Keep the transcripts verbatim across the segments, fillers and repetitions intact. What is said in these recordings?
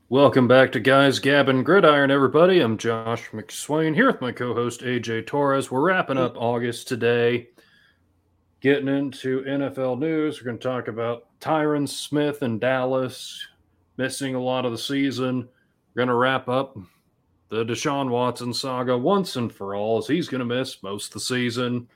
Welcome back to Guys Gab Gridiron, everybody. I'm Josh McSwain here with my co host A J Torres. We're wrapping up August today, getting into N F L news. We're going to talk about Tyron Smith in Dallas missing a lot of the season. We're going to wrap up the Deshaun Watson saga once and for all, as he's going to miss most of the season.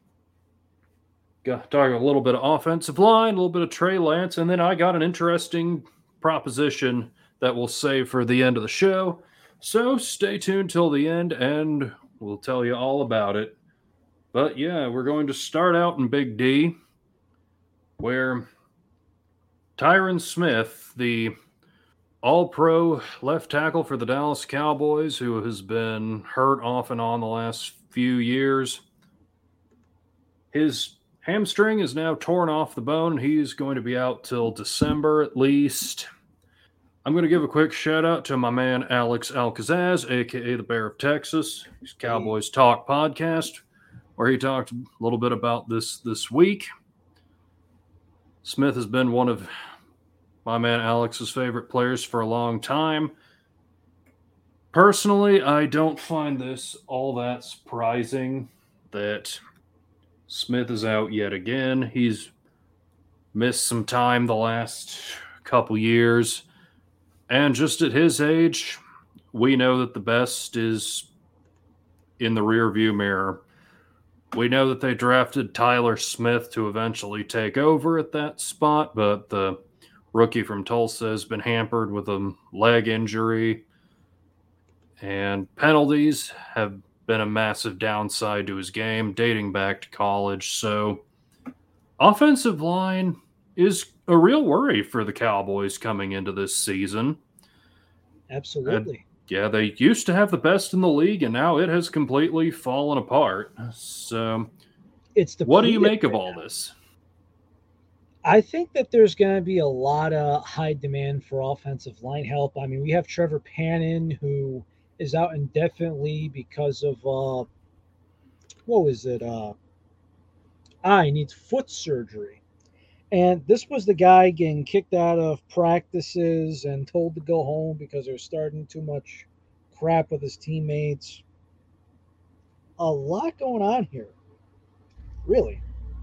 Got talk a little bit of offensive line, a little bit of Trey Lance, and then I got an interesting proposition that we'll save for the end of the show. So stay tuned till the end and we'll tell you all about it. But yeah, we're going to start out in Big D, where Tyron Smith, the all pro left tackle for the Dallas Cowboys, who has been hurt off and on the last few years, his hamstring is now torn off the bone. He's going to be out till December at least. I'm going to give a quick shout out to my man Alex Alcazaz, aka the Bear of Texas, his Cowboys Talk podcast, where he talked a little bit about this this week. Smith has been one of my man Alex's favorite players for a long time. Personally, I don't find this all that surprising that Smith is out yet again. He's missed some time the last couple years. And just at his age, we know that the best is in the rearview mirror. We know that they drafted Tyler Smith to eventually take over at that spot, but the rookie from Tulsa has been hampered with a leg injury, and penalties have been a massive downside to his game dating back to college. So offensive line is a real worry for the Cowboys coming into this season. Absolutely. And, yeah, they used to have the best in the league, and now it has completely fallen apart. So, it's what do you make right of all now. this? I think that there's going to be a lot of high demand for offensive line help. I mean, we have Trevor Pannon, who is out indefinitely because of uh, what was it? Uh, ah, he needs foot surgery. And this was the guy getting kicked out of practices and told to go home because they're starting too much crap with his teammates. A lot going on here, really.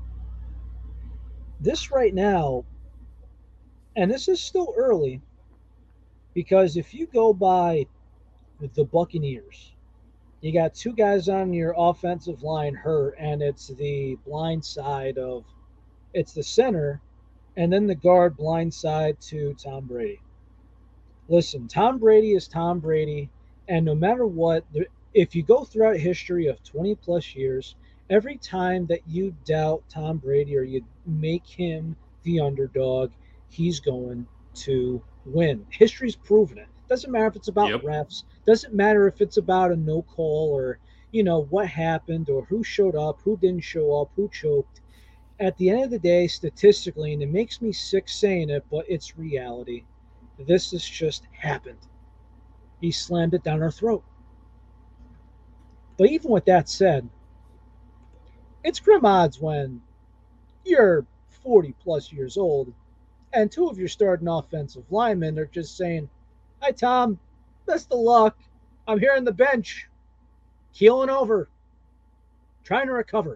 This right now, and this is still early because if you go by the Buccaneers, you got two guys on your offensive line hurt, and it's the blind side of it's the center and then the guard blind side to Tom Brady. Listen, Tom Brady is Tom Brady, and no matter what, if you go throughout history of twenty plus years, every time that you doubt Tom Brady or you make him the underdog, he's going to win. History's proven it. Doesn't matter if it's about Yep. refs, doesn't matter if it's about a no call or, you know, what happened or who showed up, who didn't show up, who choked. At the end of the day, statistically, and it makes me sick saying it, but it's reality. This has just happened. He slammed it down our throat. But even with that said, it's grim odds when you're forty plus years old and two of your starting offensive linemen are just saying, "Hi, Tom, best of luck. I'm here on the bench, keeling over, trying to recover."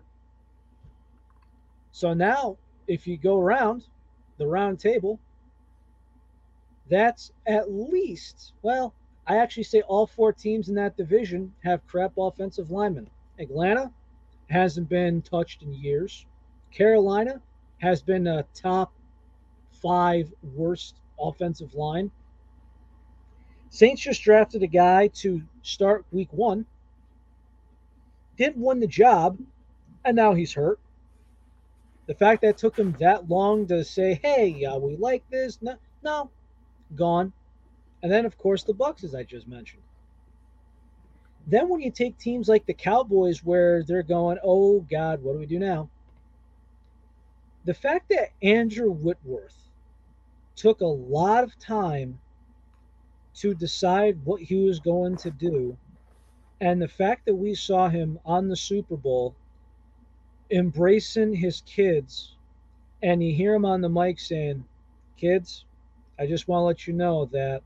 So now, if you go around the round table, that's at least, well, I actually say all four teams in that division have crap offensive linemen. Atlanta hasn't been touched in years. Carolina has been a top five worst offensive line. Saints just drafted a guy to start week one, didn't win the job, and now he's hurt. The fact that it took him that long to say, "Hey, uh, we like this," no, no, gone. And then, of course, the Bucks, as I just mentioned. Then when you take teams like the Cowboys, where they're going, "Oh God, what do we do now?" The fact that Andrew Whitworth took a lot of time to decide what he was going to do, and the fact that we saw him on the Super Bowl embracing his kids, and you hear him on the mic saying, "Kids, I just want to let you know that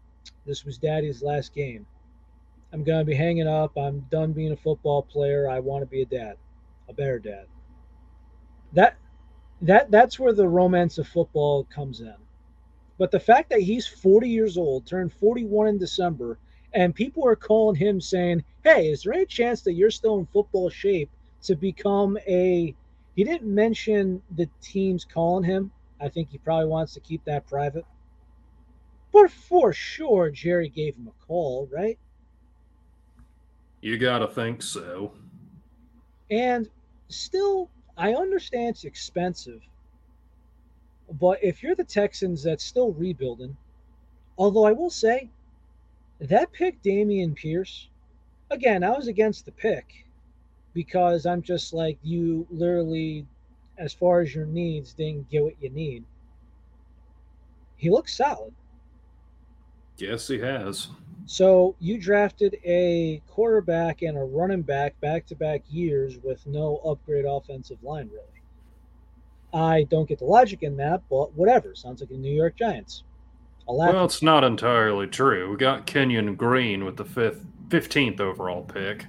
This was Daddy's last game. I'm going to be hanging up. I'm done being a football player. I want to be a dad, a better dad. That that that's where the romance of football comes in. But the fact that he's forty years old, turned forty-one in December, and people are calling him saying, "Hey, is there any chance that you're still in football shape to become a?" He didn't mention the teams calling him. I think he probably wants to keep that private. But for sure, Jerry gave him a call, right? You gotta think so. And still, I understand it's expensive. But if you're the Texans that's still rebuilding, although I will say, that pick, Damian Pierce, again, I was against the pick because I'm just like, you literally, as far as your needs, didn't get what you need. He looks solid. Yes, he has. So you drafted a quarterback and a running back back to back years with no upgrade offensive line, really. I don't get the logic in that, but whatever. Sounds like the New York Giants. I'll laugh. Well, it's not entirely true. We got Kenyon Green with the fifth, fifteenth overall pick.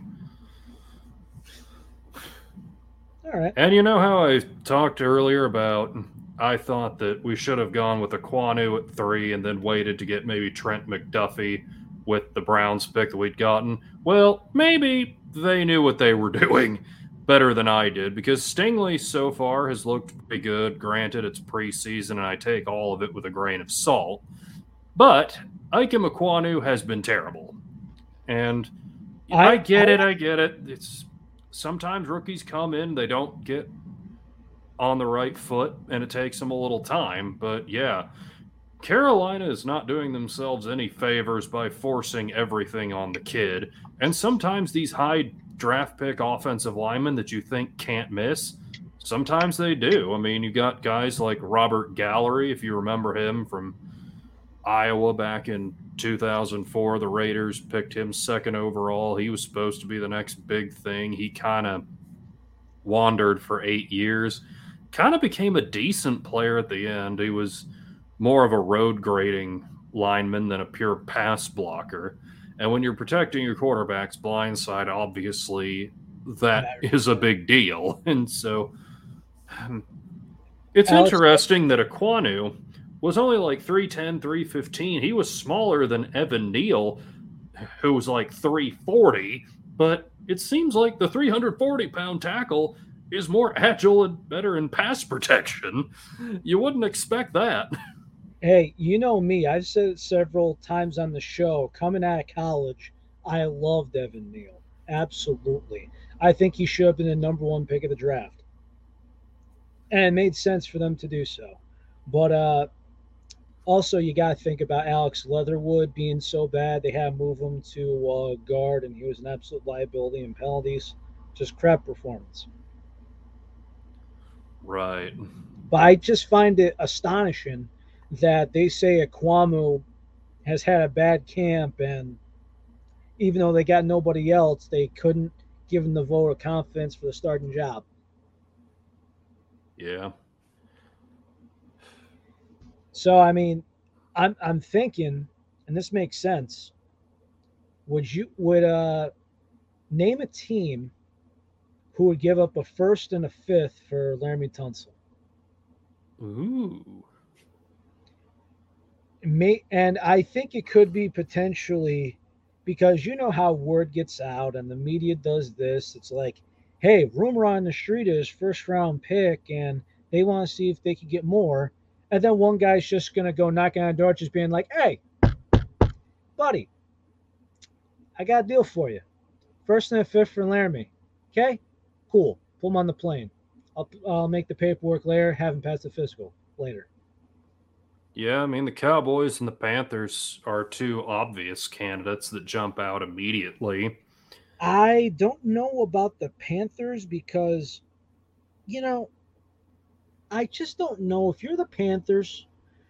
All right. And you know how I talked earlier about I thought that we should have gone with Ekwonu at three and then waited to get maybe Trent McDuffie with the Browns pick that we'd gotten? Well, maybe they knew what they were doing better than I did because Stingley so far has looked pretty good. Granted, it's preseason and I take all of it with a grain of salt. But Ikem Ekwonu has been terrible. And I, I get I, it, I get it. It's sometimes rookies come in, they don't get on the right foot, and it takes them a little time. But yeah, Carolina is not doing themselves any favors by forcing everything on the kid. And sometimes these high draft pick offensive linemen that you think can't miss, sometimes they do. I mean, you got guys like Robert Gallery, if you remember him from Iowa back in two thousand four. The Raiders picked him second overall. He was supposed to be the next big thing. He kind of wandered for eight years. Kind of became a decent player at the end. He was more of a road grading lineman than a pure pass blocker. And when you're protecting your quarterback's blind side, obviously that is a big deal. And so um, it's Alex, interesting that Ekwonu was only like three ten, three fifteen. He was smaller than Evan Neal, who was like three forty. But it seems like the three hundred forty pound tackle is more agile and better in pass protection. You wouldn't expect that. Hey, you know me. I've said it several times on the show. Coming out of college, I loved Evan Neal. Absolutely. I think he should have been the number one pick of the draft. And it made sense for them to do so. But uh, also, you got to think about Alex Leatherwood being so bad. They had to move him to uh, guard, and he was an absolute liability in penalties. Just crap performance. Right. But I just find it astonishing that they say Ekwonu has had a bad camp, and even though they got nobody else, they couldn't give him the vote of confidence for the starting job. Yeah. So, I mean, I'm I'm thinking, and this makes sense. Would you would uh name a team who would give up a first and a fifth for Laramie Tunsil? Ooh. May, and I think it could be potentially because you know how word gets out and the media does this. It's like, hey, rumor on the street is first round pick, and they want to see if they can get more. And then one guy's just going to go knocking on the door, just being like, hey, buddy, I got a deal for you. First and a fifth for Laramie. Okay? Cool. Pull him on the plane. I'll, I'll make the paperwork later, have him pass the physical later. Yeah, I mean, the Cowboys and the Panthers are two obvious candidates that jump out immediately. I don't know about the Panthers because, you know, I just don't know if you're the Panthers.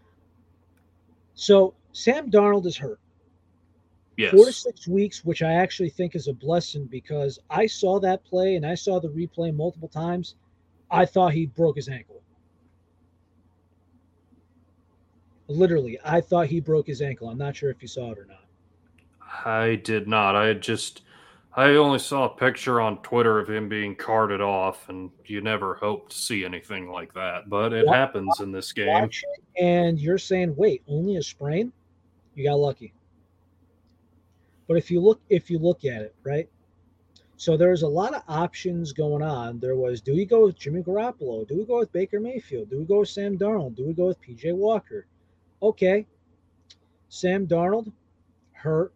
So Sam Darnold is hurt. Yes. Four to six weeks, which I actually think is a blessing because I saw that play and I saw the replay multiple times. I thought he broke his ankle. Literally, I thought he broke his ankle. I'm not sure if you saw it or not. I did not. I just I only saw a picture on Twitter of him being carted off, and you never hope to see anything like that. But it Wa- happens in this game. Watch it, and you're saying, "Wait, only a sprain?" You got lucky. But if you look, if you look at it, right? So there's a lot of options going on. There was, do we go with Jimmy Garoppolo? Do we go with Baker Mayfield? Do we go with Sam Darnold? Do we go with P J Walker? Okay, Sam Darnold hurt.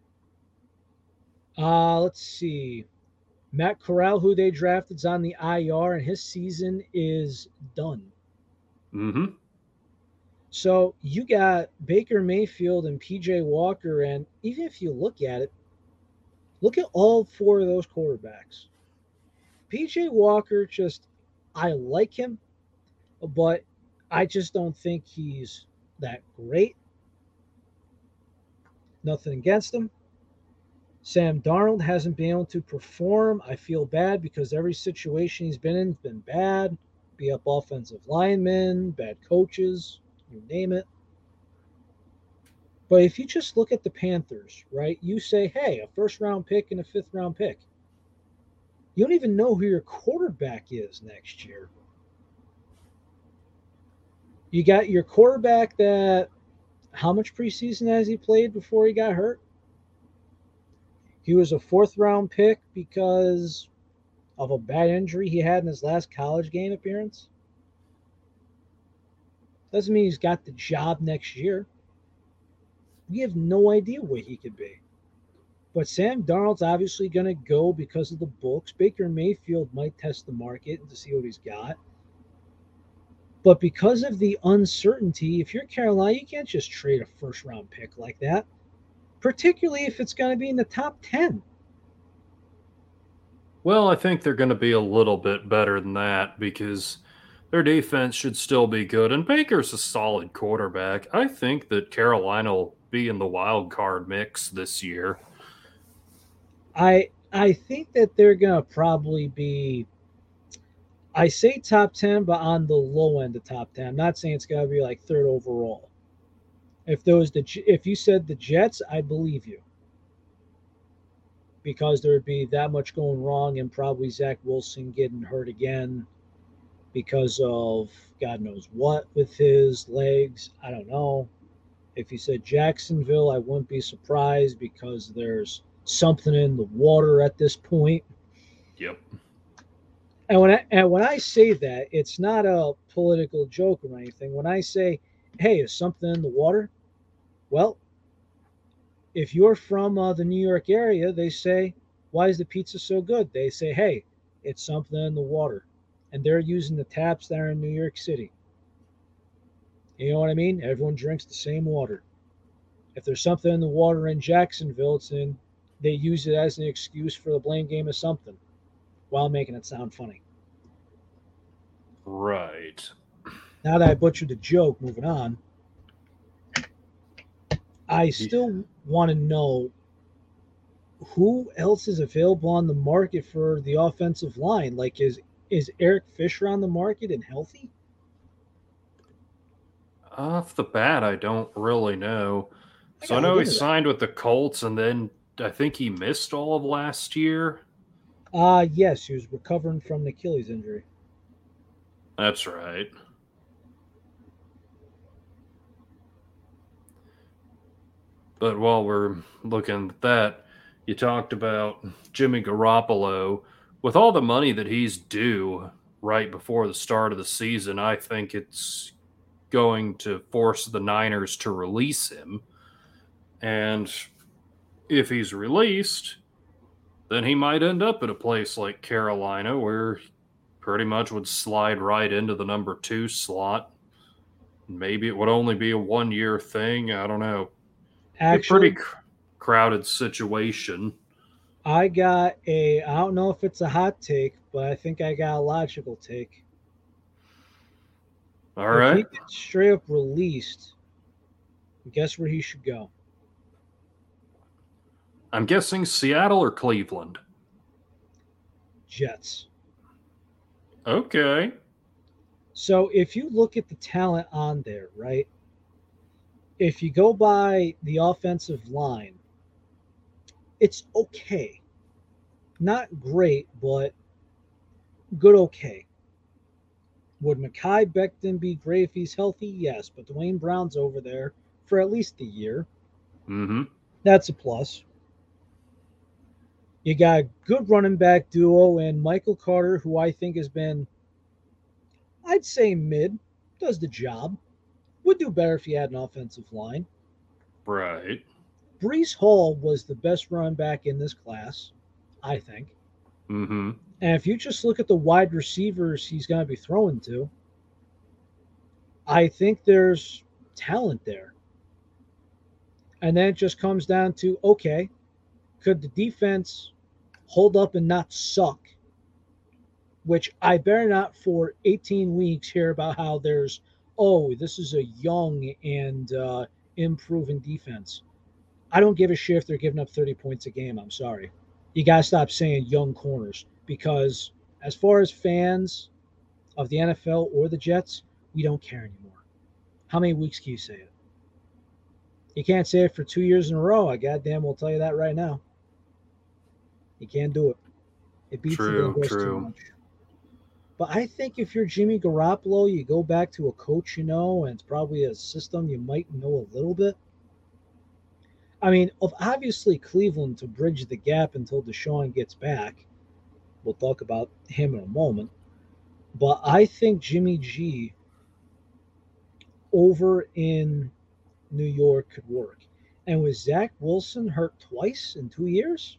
Uh, let's see. Matt Corral, who they drafted, is on the I R, and his season is done. Mm-hmm. So you got Baker Mayfield and P J Walker, and even if you look at it, look at all four of those quarterbacks. P J Walker, just I like him, but I just don't think he's that great. Nothing against him. Sam Darnold hasn't been able to perform. I feel bad because every situation he's been in has been bad. Be up offensive linemen, bad coaches, you name it. But if you just look at the Panthers, right, you say, hey, a first round pick and a fifth round pick. You don't even know who your quarterback is next year. You got your quarterback that, how much preseason has he played before he got hurt? He was a fourth round pick because of a bad injury he had in his last college game appearance. Doesn't mean he's got the job next year. We have no idea what he could be. But Sam Darnold's obviously going to go because of the books. Baker Mayfield might test the market to see what he's got. But because of the uncertainty, if you're Carolina, you can't just trade a first round pick like that, particularly if it's going to be in the top ten. Well, I think they're going to be a little bit better than that because their defense should still be good. And Baker's a solid quarterback. I think that Carolina will be in the wild card mix this year. I I think that they're going to probably be, I say top ten, but on the low end of top ten. I'm not saying it's going to be like third overall. If those the if you said the Jets, I believe you. Because there would be that much going wrong and probably Zach Wilson getting hurt again because of God knows what with his legs. I don't know. If you said Jacksonville, I wouldn't be surprised because there's something in the water at this point. Yep. And when I and when I say that, it's not a political joke or anything. When I say, "Hey, is something in the water?" Well, if you're from uh, the New York area, they say, "Why is the pizza so good?" They say, "Hey, it's something in the water," and they're using the taps that are in New York City. You know what I mean? Everyone drinks the same water. If there's something in the water in Jacksonville, it's in. They use it as an excuse for the blame game of something, while making it sound funny. Right. Now that I butchered the joke, moving on. I still want to know who else is available on the market for the offensive line. Like, is is Eric Fisher on the market and healthy? Off the bat, I don't really know. I So I gotta know look he into that. signed with the Colts, and then I think he missed all of last year. Uh yes, he was recovering from an Achilles injury. That's right. But while we're looking at that, you talked about Jimmy Garoppolo. With all the money that he's due right before the start of the season, I think it's going to force the Niners to release him. And if he's released, then he might end up at a place like Carolina where he pretty much would slide right into the number two slot. Maybe it would only be a one year thing. I don't know. Be a pretty Actually, cr- crowded situation. I got a I don't know if it's a hot take, but I think I got a logical take. All If he right. gets straight up released, guess where he should go? I'm guessing Seattle or Cleveland. Jets. Okay. So if you look at the talent on there, right? If you go by the offensive line, it's okay. Not great, but good okay. Would Mekhi Becton be great if he's healthy? Yes, but Dwayne Brown's over there for at least a year. Mm-hmm. That's a plus. You got a good running back duo and Michael Carter, who I think has been, I'd say mid, does the job. Would do better if he had an offensive line. Right. Brees Hall was the best running back in this class, I think. Mm-hmm. And if you just look at the wide receivers he's going to be throwing to, I think there's talent there. And then it just comes down to, okay, could the defense hold up and not suck? Which I better not for eighteen weeks hear about how there's, oh, this is a young and uh, improving defense. I don't give a shit if they're giving up thirty points a game. I'm sorry. You got to stop saying young corners because as far as fans of the N F L or the Jets, we don't care anymore. How many weeks can you say it? You can't say it for two years in a row. I goddamn will tell you that right now. You can't do it. It beats True, the dead horse true. too much. But I think if you're Jimmy Garoppolo, you go back to a coach you know, and it's probably a system you might know a little bit. I mean, obviously Cleveland to bridge the gap until Deshaun gets back. We'll talk about him in a moment. But I think Jimmy G over in New York could work. And with Zach Wilson hurt twice in two years,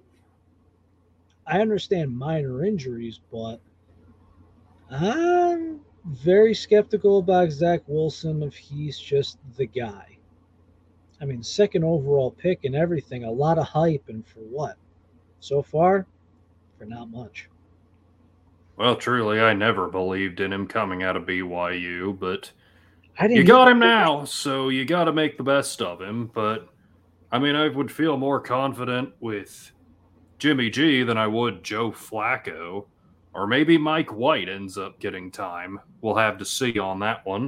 I understand minor injuries, but I'm very skeptical about Zach Wilson if he's just the guy. I mean, second overall pick and everything, a lot of hype, and for what? So far, for not much. Well, truly, I never believed in him coming out of B Y U, but I didn't you got either. him now, so you got to make the best of him. But, I mean, I would feel more confident with Jimmy G than I would Joe Flacco. Or maybe Mike White ends up getting time. We'll have to see on that one.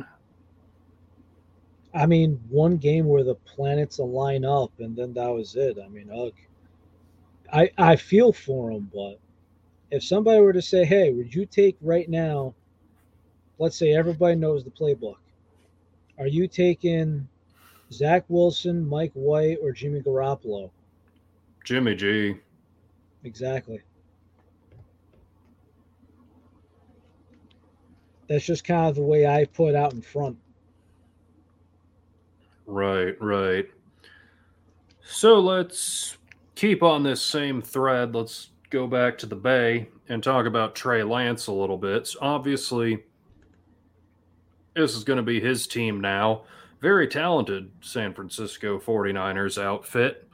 I mean, one game where the planets align up, and then that was it. I mean, ugh. I I feel for him, but if somebody were to say, "Hey, would you take right now?" Let's say everybody knows the playbook. Are you taking Zach Wilson, Mike White, or Jimmy Garoppolo? Jimmy G. Exactly. That's just kind of the way I put out in front. Right, right. So let's keep on this same thread. Let's go back to the Bay and talk about Trey Lance a little bit. So obviously, this is going to be his team now. Very talented San Francisco forty-niners outfit.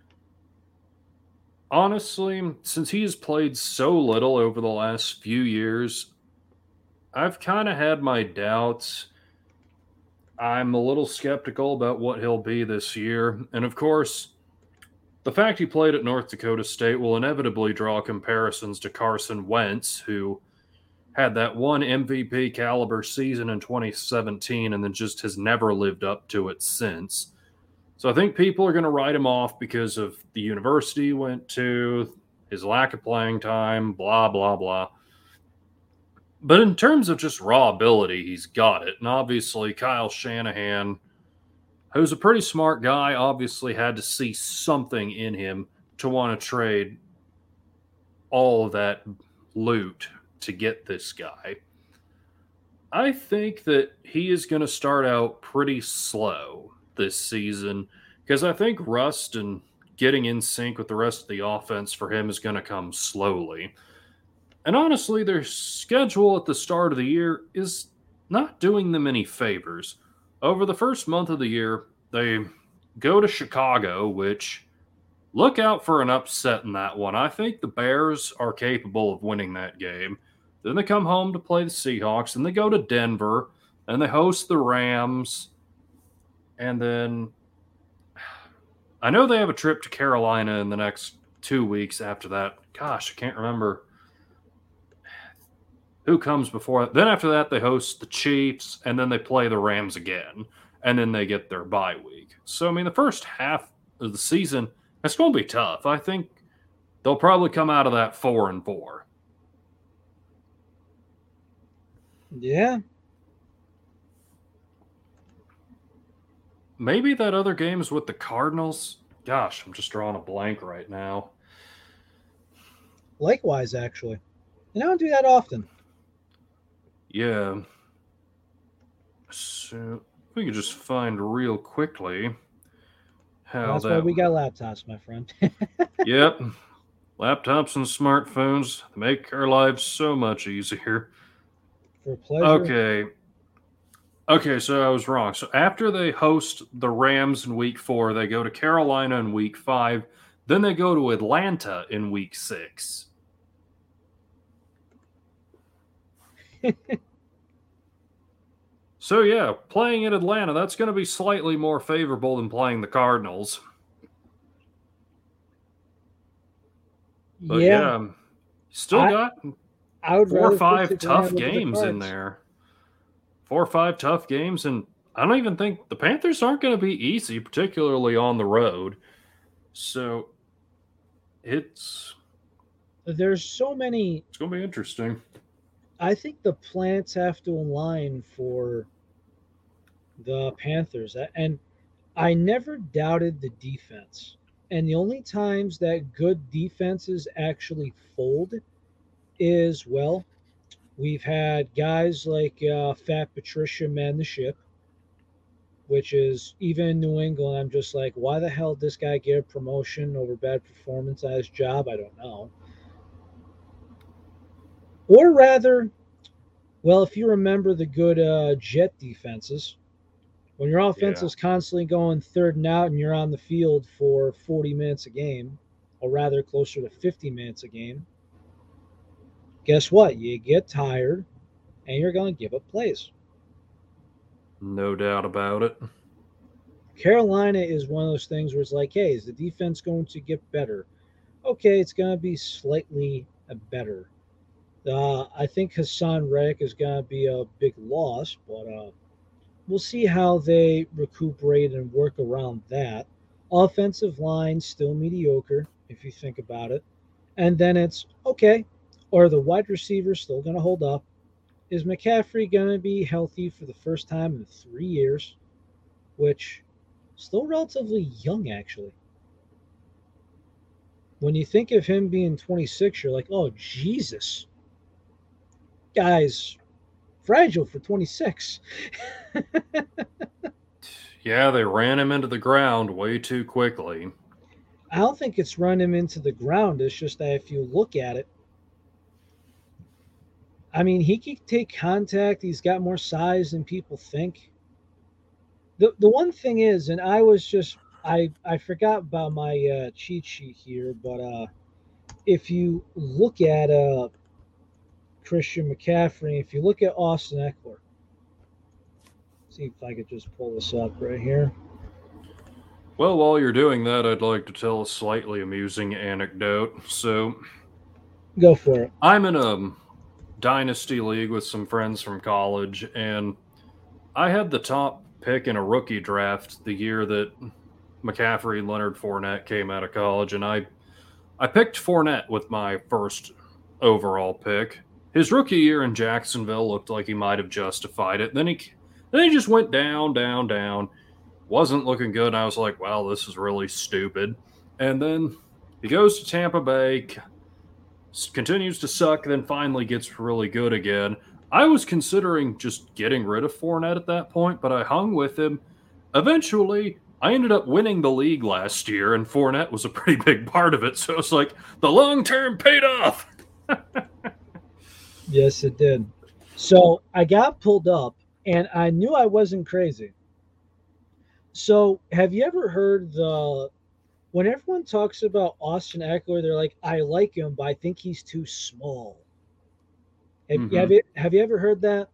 Honestly, since he's played so little over the last few years, I've kind of had my doubts. I'm a little skeptical about what he'll be this year. And of course, the fact he played at North Dakota State will inevitably draw comparisons to Carson Wentz, who had that one M V P caliber season in twenty seventeen and then just has never lived up to it since. So I think people are going to write him off because of the university he went to, his lack of playing time, blah, blah, blah. But in terms of just raw ability, he's got it. And obviously, Kyle Shanahan, who's a pretty smart guy, obviously had to see something in him to want to trade all of that loot to get this guy. I think that he is going to start out pretty slow this season because I think rust and getting in sync with the rest of the offense for him is going to come slowly. And honestly, their schedule at the start of the year is not doing them any favors. Over the first month of the year, they go to Chicago, which look out for an upset in that one. I think the Bears are capable of winning that game. Then they come home to play the Seahawks, and they go to Denver, and they host the Rams. And then I know they have a trip to Carolina in the next two weeks after that. Gosh, I can't remember who comes before. Then after that, they host the Chiefs, and then they play the Rams again. and then they get their bye week. So, I mean, the first half of the season, it's going to be tough. I think they'll probably come out of that four and four. Yeah. Maybe that other game's with the Cardinals. Gosh, I'm just drawing a blank right now. Likewise, actually. And I don't do that often. Yeah. So we could just find real quickly how Well, that's that. why we got laptops, my friend. Yep. Laptops and smartphones make our lives so much easier. For pleasure. Okay. Okay, so I was wrong. So after they host the Rams in week four, they go to Carolina in week five. Then they go to Atlanta in week six. So, yeah, playing in Atlanta, that's going to be slightly more favorable than playing the Cardinals. But, yeah, yeah still I, got I would four or five tough games in there. Four or five tough games, and I don't even think the Panthers aren't going to be easy, particularly on the road. So, it's... There's so many... It's going to be interesting. I think the planets have to align for the Panthers. And I never doubted the defense. And the only times that good defenses actually fold is, well, we've had guys like uh, Fat Patricia man the ship, which is, even in New England, I'm just like, why the hell did this guy get a promotion over bad performance at his job? I don't know. Or rather, well, if you remember the good uh, Jet defenses, when your offense yeah. is constantly going third and out and you're on the field for forty minutes a game, or rather closer to fifty minutes a game, guess what? You get tired and you're going to give up plays. No doubt about it. Carolina is one of those things where it's like, hey, is the defense going to get better? Okay, it's going to be slightly better. Uh, I think Hassan Reddick is going to be a big loss, but uh, we'll see how they recuperate and work around that. Offensive line still mediocre, if you think about it. And then it's, okay, are the wide receivers still going to hold up? Is McCaffrey going to be healthy for the first time in three years? Which, still relatively young, actually. When you think of him being twenty-six, you're like, oh, Jesus. Guy's fragile for twenty-six. Yeah, they ran him into the ground way too quickly. I don't think it's run him into the ground. It's just that if you look at it, I mean, he can take contact. He's got more size than people think. The the one thing is, and I was just, I, I forgot about my uh, cheat sheet here, but uh, if you look at uh, Christian McCaffrey, if you look at Austin Ekeler, see if I could just pull this up right here. Well, while you're doing that, I'd like to tell a slightly amusing anecdote. So, go for it. I'm in a dynasty league with some friends from college, and I had the top pick in a rookie draft the year that McCaffrey and Leonard Fournette came out of college, and I I picked Fournette with my first overall pick. His rookie year in Jacksonville looked like he might have justified it. Then he then he just went down, down, down. Wasn't looking good. And I was like, wow, this is really stupid. And then he goes to Tampa Bay, continues to suck, then finally gets really good again. I was considering just getting rid of Fournette at that point, but I hung with him. Eventually, I ended up winning the league last year, and Fournette was a pretty big part of it. So it's like the long term paid off. Yes, it did. So I got pulled up, and I knew I wasn't crazy. So have you ever heard the, when everyone talks about Austin Ekeler, they're like, I like him, but I think he's too small. Have, mm-hmm. have, you, have you ever heard that?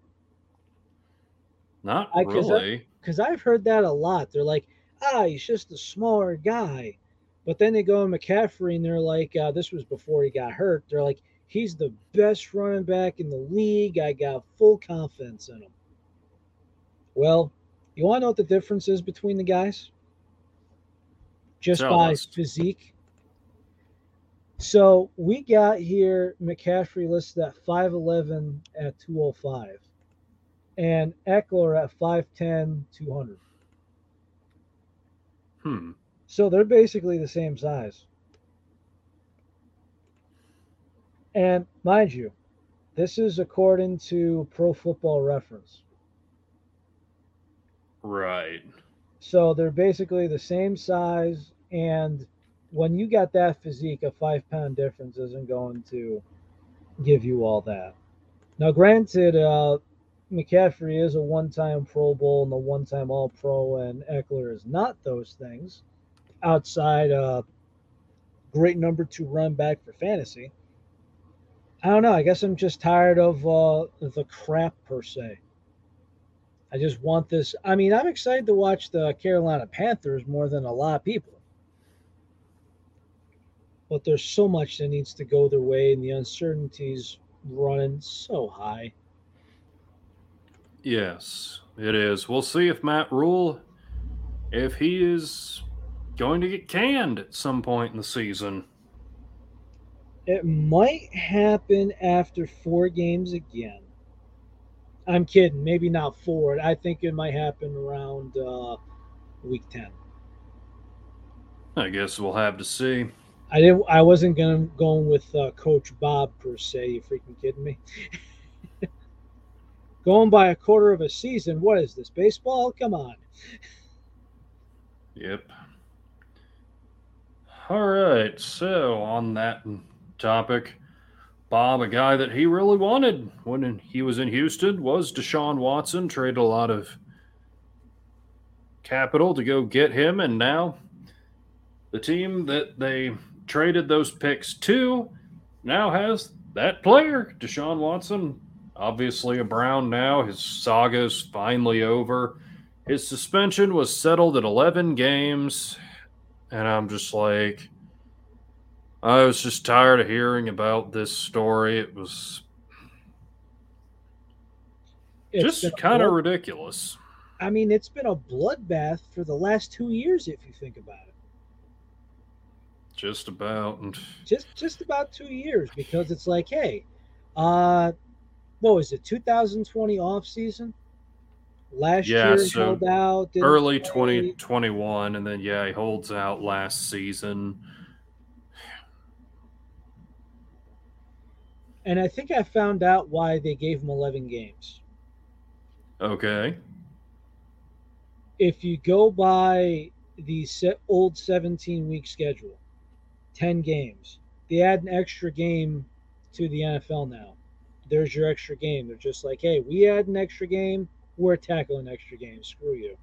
Not I, really. Because I've heard that a lot. They're like, ah, he's just a smaller guy. But then they go to McCaffrey, and they're like, uh, this was before he got hurt. They're like, he's the best running back in the league. I got full confidence in him. Well, You want to know what the difference is between the guys? Just Tell by us. physique. So we got here McCaffrey listed at five eleven at two oh five and Eckler at five ten, two hundred. Hmm. So they're basically the same size. And mind you, this is according to Pro Football Reference. Right. So they're basically the same size. And when you got that physique, a five pound difference isn't going to give you all that. Now, granted, uh, McCaffrey is a one time Pro Bowl and a one time All Pro, and Eckler is not those things outside a great number two run back for fantasy. I don't know. I guess I'm just tired of uh, the crap per se. I just want this. I mean, I'm excited to watch the Carolina Panthers more than a lot of people. But there's so much that needs to go their way, and the uncertainties running so high. Yes, it is. We'll see if Matt Rule, if he is going to get canned at some point in the season. It might happen after four games again. I'm kidding. Maybe not four. I think it might happen around uh, week ten. I guess we'll have to see. I didn't. I wasn't gonna going with uh, Coach Bob per se. You freaking kidding me? Going by a quarter of a season. What is this baseball? Come on. Yep. All right. So, on that topic, Bob, a guy that he really wanted when he was in Houston was Deshaun Watson. Traded a lot of capital to go get him, and now the team that they traded those picks to now has that player, Deshaun Watson. Obviously a Brown now. His saga is finally over. His suspension was settled at eleven games, and I'm just like, I was just tired of hearing about this story. It was It's been just a kind of blood. ridiculous. I mean, it's been a bloodbath for the last two years, if you think about it. Just about. And Just just about two years, because it's like, hey, uh, what was it? twenty twenty off season. Last yeah, year so held out, didn't early play. twenty twenty-one, and then, yeah, he holds out last season. And I think I found out why they gave him eleven games. Okay. If you go by the old seventeen week schedule, ten games, they add an extra game to the N F L now. There's your extra game. They're just like, hey, we add an extra game, we're tackling an extra game. Screw you.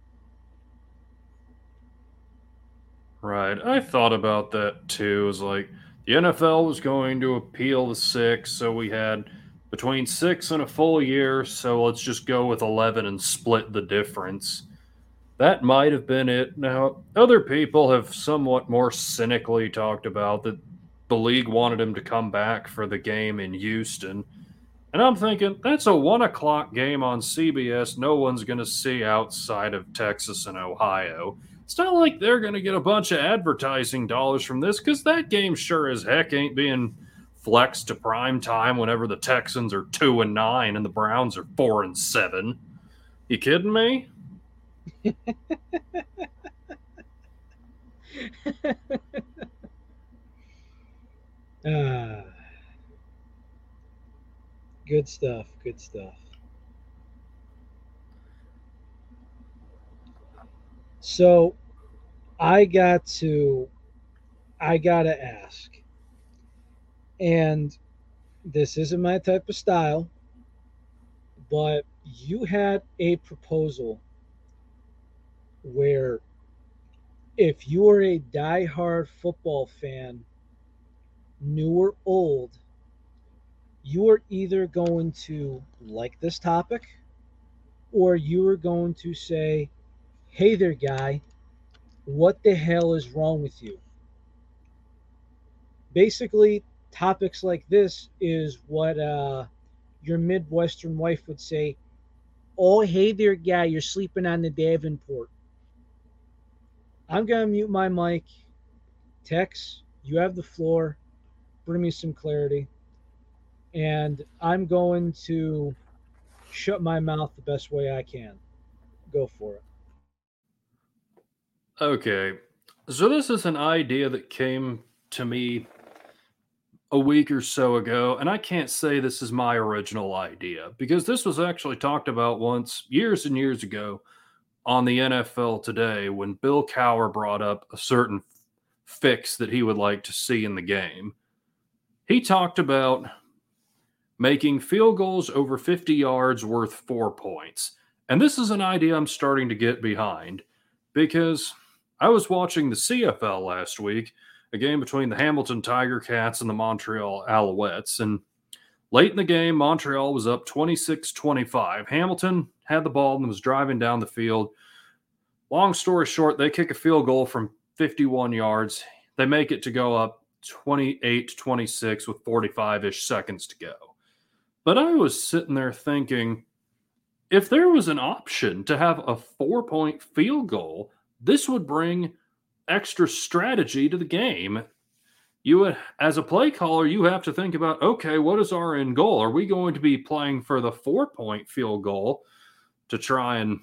Right. I thought about that too. It was like the N F L was going to appeal the six, so we had between six and a full year, so let's just go with eleven and split the difference. That might have been it. Now, other people have somewhat more cynically talked about that the league wanted him to come back for the game in Houston. And I'm thinking, that's a one o'clock game on C B S no one's going to see outside of Texas and Ohio. It's not like they're going to get a bunch of advertising dollars from this because that game sure as heck ain't being flexed to prime time whenever the Texans are two and nine and the Browns are four and seven. You kidding me? Ah, good stuff. Good stuff. So I got to, I gotta ask, and this isn't my type of style, but you had a proposal where if you are a die-hard football fan, new or old, you are either going to like this topic or you are going to say, hey there, guy, what the hell is wrong with you? Basically, topics like this is what uh, your Midwestern wife would say, Oh, hey there, guy. You're sleeping on the Davenport. I'm going to mute my mic. Tex, you have the floor. Bring me some clarity. And I'm going to shut my mouth the best way I can. Go for it. Okay. So this is an idea that came to me a week or so ago, and I can't say this is my original idea because this was actually talked about once years and years ago on the N F L Today when Bill Cowher brought up a certain fix that he would like to see in the game. He talked about making field goals over fifty yards worth four points. And this is an idea I'm starting to get behind because I was watching the C F L last week, a game between the Hamilton Tiger Cats and the Montreal Alouettes. And late in the game, Montreal was up twenty-six twenty-five. Hamilton had the ball and was driving down the field. Long story short, they kick a field goal from fifty-one yards. They make it to go up twenty-eight twenty-six with forty-five-ish seconds to go. But I was sitting there thinking, if there was an option to have a four-point field goal, this would bring extra strategy to the game. You would, as a play caller, you have to think about, okay, what is our end goal? Are we going to be playing for the four-point field goal to try and,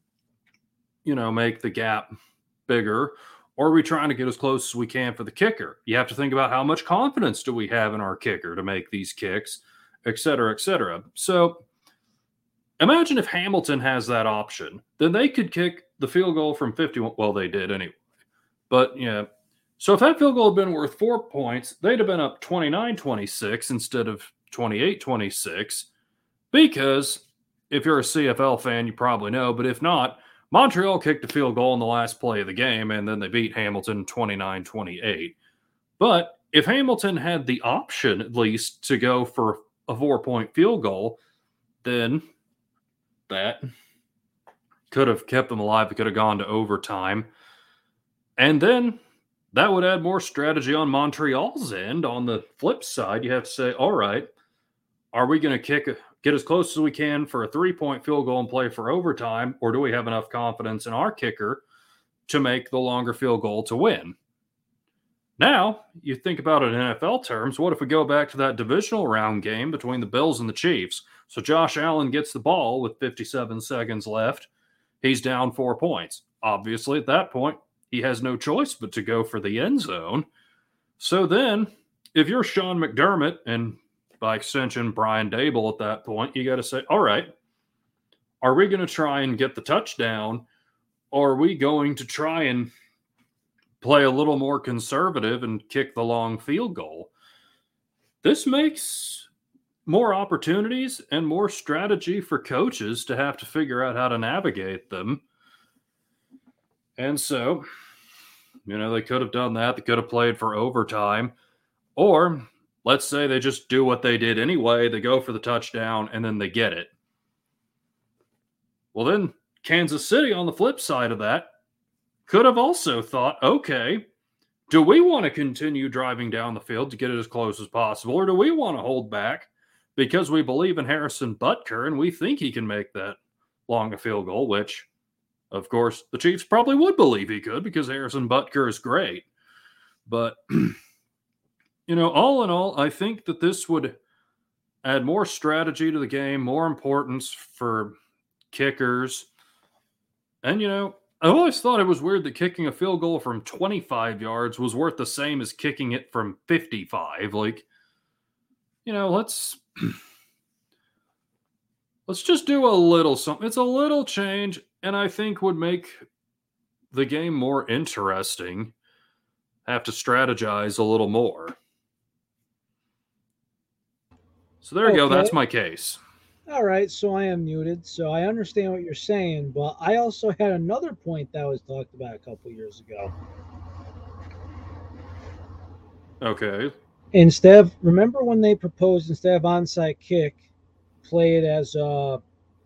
you know, make the gap bigger? Or are we trying to get as close as we can for the kicker? You have to think about how much confidence do we have in our kicker to make these kicks, et cetera, et cetera. So imagine if Hamilton has that option, then they could kick the field goal from fifty-one. Well, they did anyway. But, yeah. So if that field goal had been worth four points, they'd have been up twenty-nine twenty-six instead of twenty-eight twenty-six. Because if you're a C F L fan, you probably know. But if not, Montreal kicked a field goal in the last play of the game, and then they beat Hamilton twenty-nine twenty-eight. But if Hamilton had the option, at least, to go for a four-point field goal, then that could have kept them alive. It could have gone to overtime. And then that would add more strategy on Montreal's end. On the flip side, you have to say, all right, are we going to kick, get as close as we can for a three-point field goal and play for overtime, or do we have enough confidence in our kicker to make the longer field goal to win? Now, you think about it in N F L terms, what if we go back to that divisional round game between the Bills and the Chiefs? So Josh Allen gets the ball with fifty-seven seconds left. He's down four points. Obviously, at that point, he has no choice but to go for the end zone. So then, if you're Sean McDermott and by extension Brian Daboll at that point, you got to say, all right, are we going to try and get the touchdown, or are we going to try and play a little more conservative and kick the long field goal? This makes more opportunities and more strategy for coaches to have to figure out how to navigate them. And so, you know, they could have done that. They could have played for overtime. Or let's say they just do what they did anyway. They go for the touchdown and then they get it. Well, then Kansas City, on the flip side of that, could have also thought, okay, do we want to continue driving down the field to get it as close as possible, or do we want to hold back because we believe in Harrison Butker and we think he can make that long a field goal, which, of course, the Chiefs probably would believe he could because Harrison Butker is great. But, you know, all in all, I think that this would add more strategy to the game, more importance for kickers. And, you know, I always thought it was weird that kicking a field goal from twenty-five yards was worth the same as kicking it from fifty-five. Like, you know, let's let's just do a little something. It's a little change, and I think would make the game more interesting. Have to strategize a little more. So there you Okay. go. That's my case. All right, so I am muted, so I understand what you're saying, but I also had another point that was talked about a couple years ago. Okay. Instead of, remember when they proposed instead of onside kick, play it as a,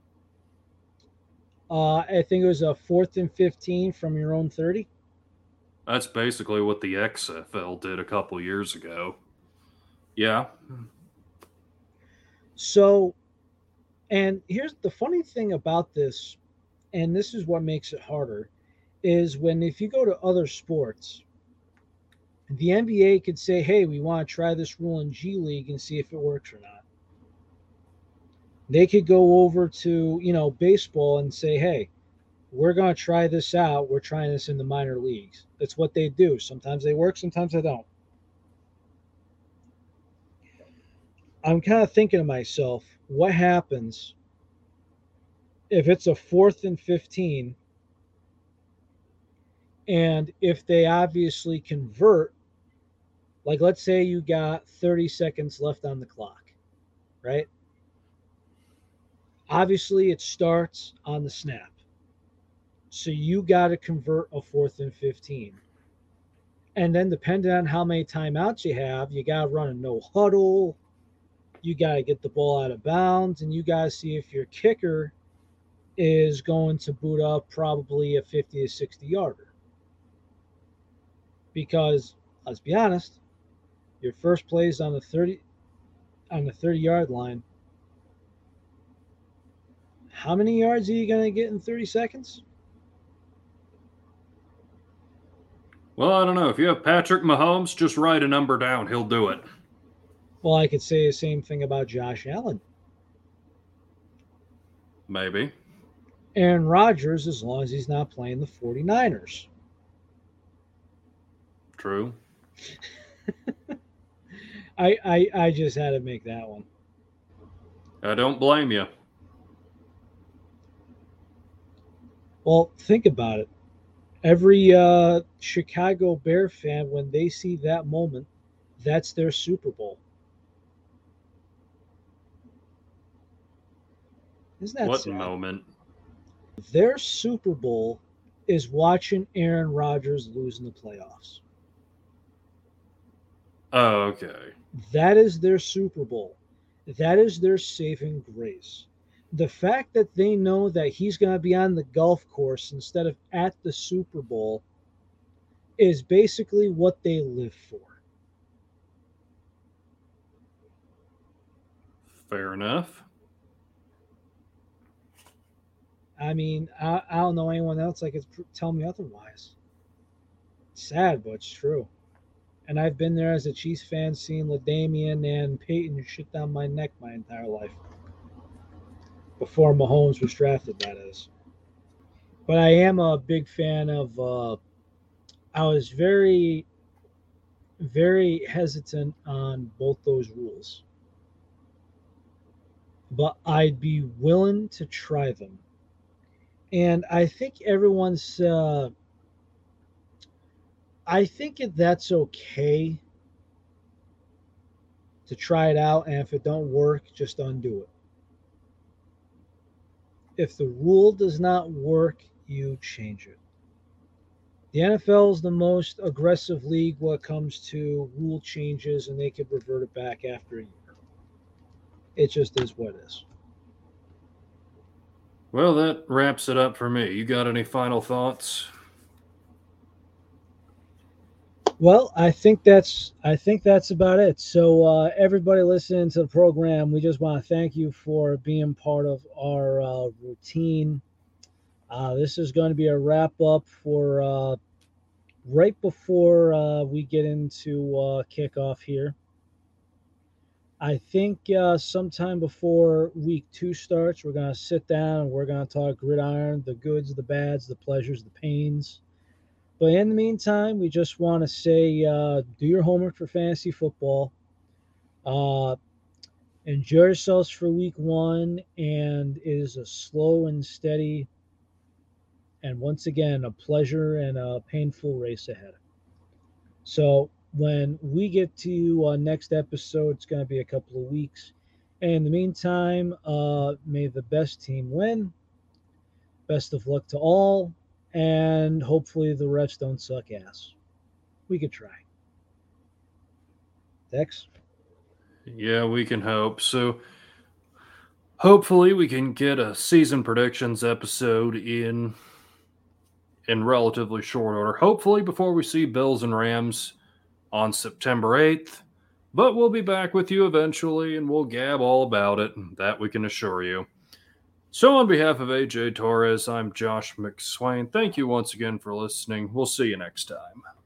uh, I think it was a fourth and fifteen from your own thirty? That's basically what the X F L did a couple years ago. Yeah. So And here's the funny thing about this, and this is what makes it harder, is when if you go to other sports, the N B A could say, hey, we want to try this rule in G League and see if it works or not. They could go over to, you know, baseball and say, hey, we're going to try this out. We're trying this in the minor leagues. That's what they do. Sometimes they work, sometimes they don't. I'm kind of thinking to myself, what happens if it's a fourth and fifteen, and if they obviously convert, like let's say you got thirty seconds left on the clock, right? Obviously, it starts on the snap. So you got to convert a fourth and fifteen. And then, depending on how many timeouts you have, you got to run a no huddle. You got to get the ball out of bounds, and you got to see if your kicker is going to boot up probably a fifty to sixty yarder. Because let's be honest, your first play is on the thirty on the thirty yard line. How many yards are you going to get in thirty seconds? Well, I don't know. If you have Patrick Mahomes, just write a number down. He'll do it. Well, I could say the same thing about Josh Allen. Maybe. Aaron Rodgers, as long as he's not playing the 49ers. True. I, I I just had to make that one. I don't blame you. Well, think about it. Every uh, Chicago Bear fan, when they see that moment, that's their Super Bowl. Isn't that what sad? moment? Their Super Bowl is watching Aaron Rodgers lose in the playoffs. Oh, okay. That is their Super Bowl. That is their saving grace. The fact that they know that he's going to be on the golf course instead of at the Super Bowl is basically what they live for. Fair enough. I mean, I, I don't know anyone else that could tell me otherwise. It's sad, but it's true. And I've been there as a Chiefs fan, seeing LaDainian and Peyton shit down my neck my entire life. Before Mahomes was drafted, that is. But I am a big fan of. Uh, I was very, very hesitant on both those rules. But I'd be willing to try them. And I think everyone's. Uh, I think that's okay to try it out, and if it don't work, just undo it. If the rule does not work, you change it. The N F L is the most aggressive league when it comes to rule changes, and they could revert it back after a year. It just is what it is. Well, that wraps it up for me. You got any final thoughts? Well, I think that's I think that's about it. So uh, everybody listening to the program, we just want to thank you for being part of our uh, routine. Uh, this is going to be a wrap up for uh, right before uh, we get into uh, kickoff here. I think uh, sometime before week two starts, we're going to sit down and we're going to talk gridiron, the goods, the bads, the pleasures, the pains. But in the meantime, we just want to say uh, do your homework for fantasy football. Uh, enjoy yourselves for week one, and it is a slow and steady, and once again, a pleasure and a painful race ahead. So when we get to uh, next episode, it's going to be a couple of weeks. And in the meantime, uh, may the best team win. Best of luck to all. And hopefully the refs don't suck ass. We could try. Dex? Yeah, we can hope. So hopefully we can get a season predictions episode in in relatively short order. Hopefully before we see Bills and Rams on September eighth. But we'll be back with you eventually, and we'll gab all about it. That we can assure you. So on behalf of A J Torres, I'm Josh McSwain. Thank you once again for listening. We'll see you next time.